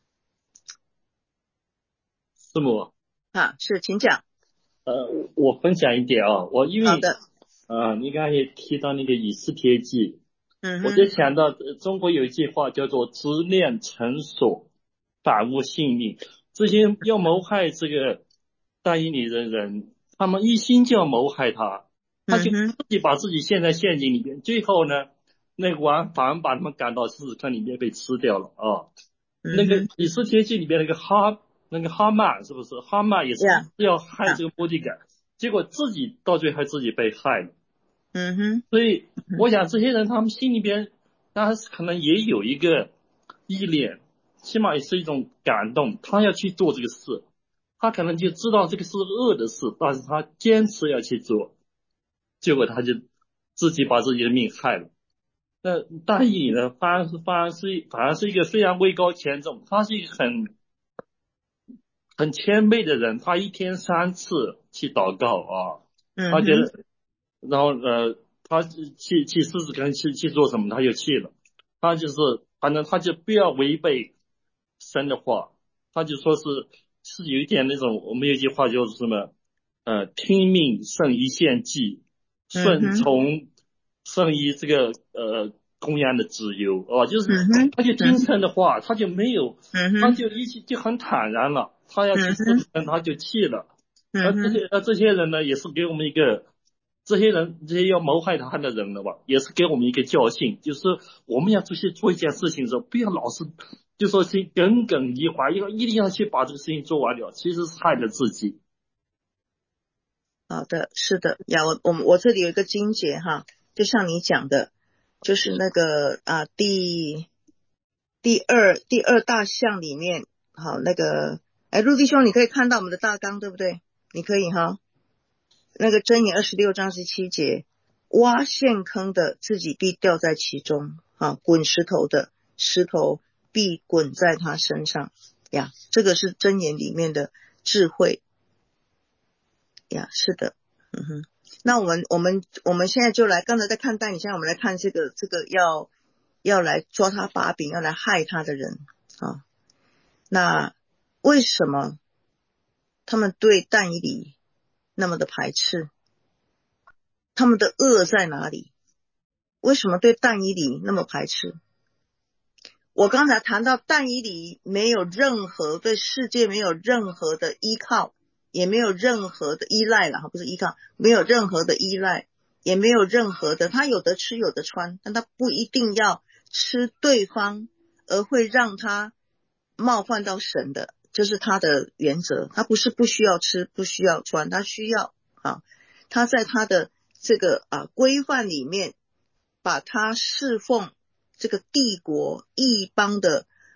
师母啊，是，请讲。 呃，我分享一点啊，我因为好的， 啊、呃，你刚才也提到那个以斯帖记， 嗯我就想到、呃、中国有一句话叫做执念成锁，反无性命。这些要谋害这个但以理的人，他们一心就要谋害他，他就自己把自己陷在陷阱里边，最后呢，那个王反而把他们赶到狮子坑里面被吃掉了啊。那个以斯帖记里边那个哈那个哈曼是不是？哈曼也是要害这个摩底改，结果自己到最后还自己被害了。 嗯哼， 所以我想这些人他们心里边当然可能也有一个依恋，起码也是一种感动，他要去做这个事，他可能就知道这个是恶的事，但是他坚持要去做，结果他就自己把自己的命害了。那但以理呢，反而是反而是反而是一个非常位高权重，他是一个很很谦卑的人，他一天三次去祷告啊，他觉得，然后呃，他去去狮子坑去去做什么，他就去了，他就是反正他就不要违背神的话，他就说是是有一点那种，我们有一句话就是什么，呃，听命胜于献祭，顺从胜于这个呃公羊的自由啊，就是他就听神的话，他就没有，他就一起就很坦然了。他要去狮子坑，他就去了。而这些而这些人呢，也是给我们一个，这些人这些要谋害他的人了吧，也是给我们一个教训，就是我们要出去做一件事情的时候，不要老是就说是耿耿于怀，要一定要去把这个事情做完了，其实是害了自己。 好的，是的呀，我我我这里有一个经节哈，就像你讲的，就是那个啊第第二第二大项里面，好那个。哎，陆弟兄，你可以看到我们的大纲，对不对？你可以哈。那个箴言二十六章十七节，挖陷坑的自己必掉在其中，啊，滚石头的石头必滚在他身上呀。这个是箴言里面的智慧呀，是的，嗯哼。那我们我们我们现在就来，刚才在看但以理，现在我们来看这个这个要要来抓他把柄，要来害他的人啊。那为什么他们对但以理那么的排斥？他们的恶在哪里？为什么对但以理那么排斥？我刚才谈到但以理没有任何对世界没有任何的依靠，也没有任何的依赖了，不是依靠，没有任何的依赖，也没有任何的，他有的吃有的穿，但他不一定要吃对方而会让他冒犯到神的，这是他的原则。他不是不需要吃不需要穿，他需要啊，他在他的这个啊规范里面，把他侍奉这个帝国异邦的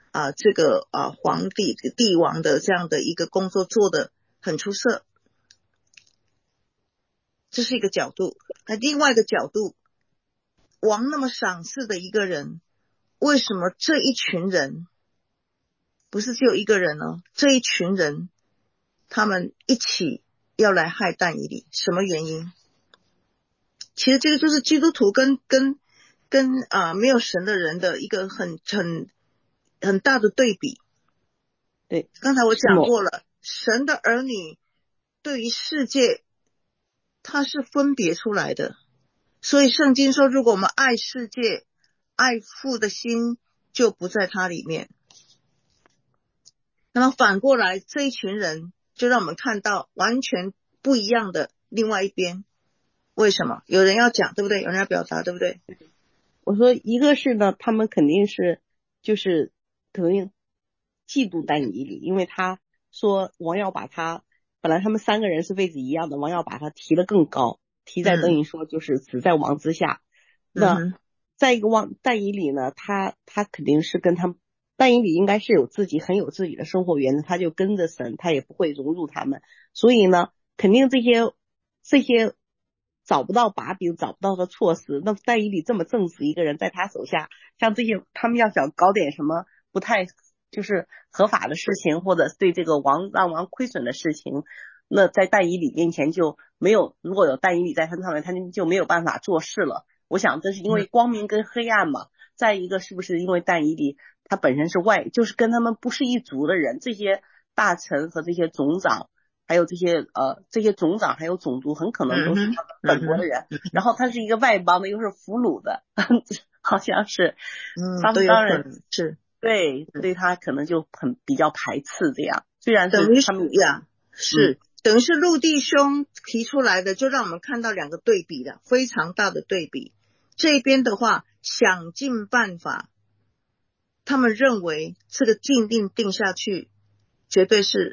啊这个啊皇帝帝王的这样的一个工作做得很出色，这是一个角度。那另外一个角度，王那么赏识的一个人，为什么这一群人不是只有一个人呢？这一群人他们一起要来害但以理，什么原因？其实这个就是基督徒跟跟跟啊没有神的人的一个很很很大的对比。 对， 刚才我讲过了，神的儿女对于世界他是分别出来的，所以圣经说，如果我们爱世界，爱父的心就不在他里面。那么反过来，这一群人就让我们看到完全不一样的另外一边。为什么？有人要讲，对不对？有人要表达，对不对？ 我说一个是呢，他们肯定是就是肯定嫉妒但以理，因为他说王要把他本来他们三个人是位置一样的，王要把他提得更高，提在等于说就是子在王之下。嗯、那再一个王但以理呢，他他肯定是跟他们但以理应该是有自己很有自己的生活原则，他就跟着神，他也不会融入他们，所以呢，肯定这些这些找不到把柄，找不到的措施。那但以理这么正直一个人，在他手下，像这些他们要想搞点什么不太就是合法的事情，或者对这个王让王亏损的事情，那在但以理面前就没有，如果有但以理在他上面，他就没有办法做事了。我想这是因为光明跟黑暗嘛。再一个是不是因为但以理他本身是外，就是跟他们不是一族的人，这些大臣和这些总长还有这些呃这些总长还有总督很可能都是他们本国的人，嗯、然后他是一个外邦的，又是俘虏的，好像是， 嗯， 他们当然是对对他可能就很比较排斥这样，虽然是他们呀是、嗯、等于是陆弟兄提出来的，就让我们看到两个对比的非常大的对比。这边的话想尽办法，他们认为这个禁令定下去绝对是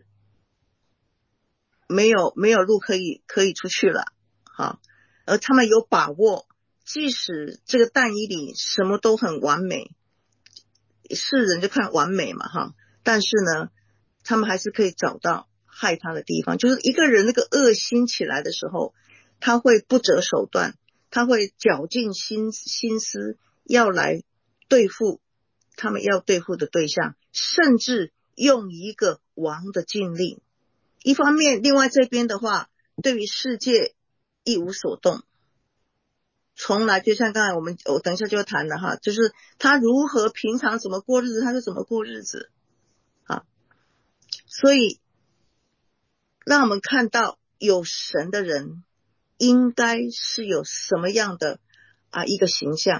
没有没有路可以可以出去了，好，而他们有把握，即使这个但以理什么都很完美，世人就看完美嘛哈，但是呢，他们还是可以找到害他的地方，就是一个人那个恶心起来的时候，他会不择手段，他会绞尽心心思要来对付他们要对付的对象，甚至用一个王的禁令。一方面，另外这边的话，对于世界一无所动，从来就像刚才我们我等一下就要谈了哈，就是他如何平常怎么过日子，他就怎么过日子啊。所以让我们看到有神的人应该是有什么样的啊一个形象。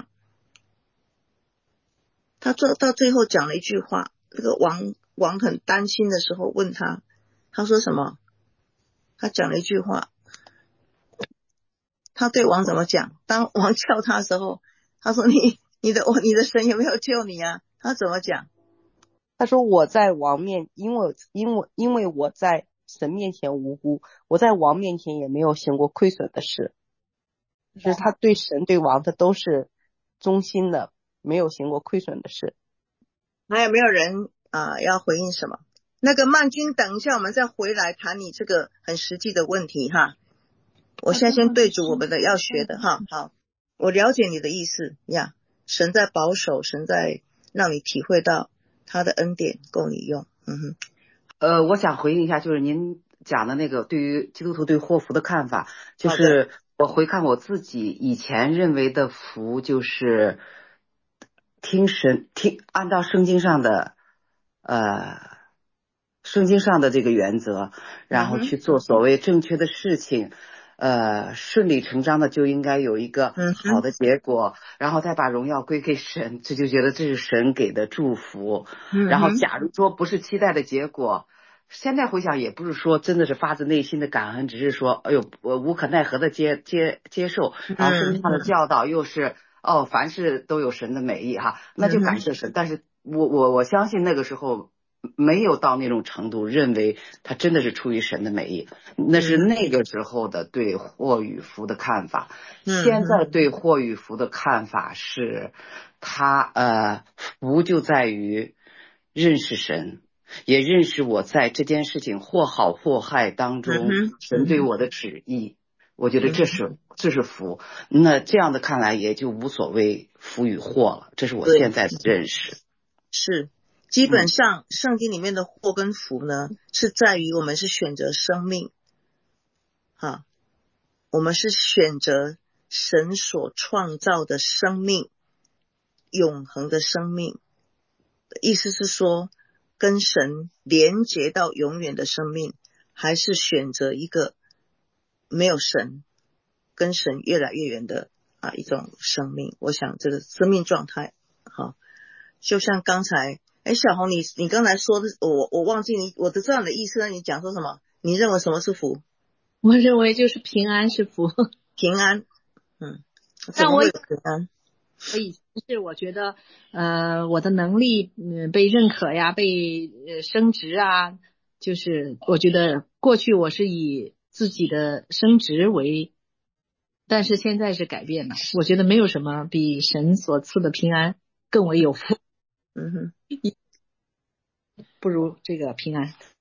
他做到最后讲了一句话，这个王王很担心的时候问他，他说什么？他讲了一句话，他对王怎么讲？当王叫他的时候，他说你你的你的神有没有救你啊？他怎么讲？ 他说我在王面，因为因为因为我在神面前无辜，我在王面前也没有行过亏损的事，就是他对神对王他都是忠心的，没有行过亏损的事。 还有没有人啊、呃、要回应什么？那个曼君，等一下我们再回来谈你这个很实际的问题哈。我现在先对主我们的要学的哈。好，我了解你的意思呀。神在保守，神在让你体会到他的恩典够你用。嗯哼。 呃，我想回应一下，就是您讲的那个对于基督徒对祸福的看法，就是我回看我自己以前认为的福，就是听神听按照圣经上的呃圣经上的这个原则，然后去做所谓正确的事情，呃顺理成章的就应该有一个好的结果，然后再把荣耀归给神，这就觉得这是神给的祝福。然后假如说不是期待的结果，现在回想也不是说真的是发自内心的感恩，只是说哎呦我无可奈何的接接接受，然后圣经上的教导又是哦凡事都有神的美意哈，那就感谢神。但是我我我相信那个时候没有到那种程度认为他真的是出于神的美意，那是那个时候的对祸与福的看法。现在对祸与福的看法是他呃福就在于认识神，也认识我在这件事情或好或坏当中， 嗯、 神对我的旨意。我觉得这是、嗯、这是福。那这样的看来也就无所谓福与祸了，这是我现在的认识。 是，基本上圣经里面的祸跟福呢，是在于我们是选择生命，哈，我们是选择神所创造的生命，永恒的生命。意思是说，跟神连结到永远的生命，还是选择一个没有神，跟神越来越远的啊一种生命。我想这个生命状态，哈，就像刚才，哎，小红，你你刚才说的，我我忘记你我都知道你的意思了。你讲说什么？你认为什么是福？ 我认为就是平安是福， 平安，嗯， 但我平安。 我以前是我觉得，呃，我的能力嗯、呃、被认可呀，被呃升职啊，就是我觉得过去我是以自己的升职为，但是现在是改变了，我觉得没有什么比神所赐的平安更为有福， 嗯哼， 不如这个平安。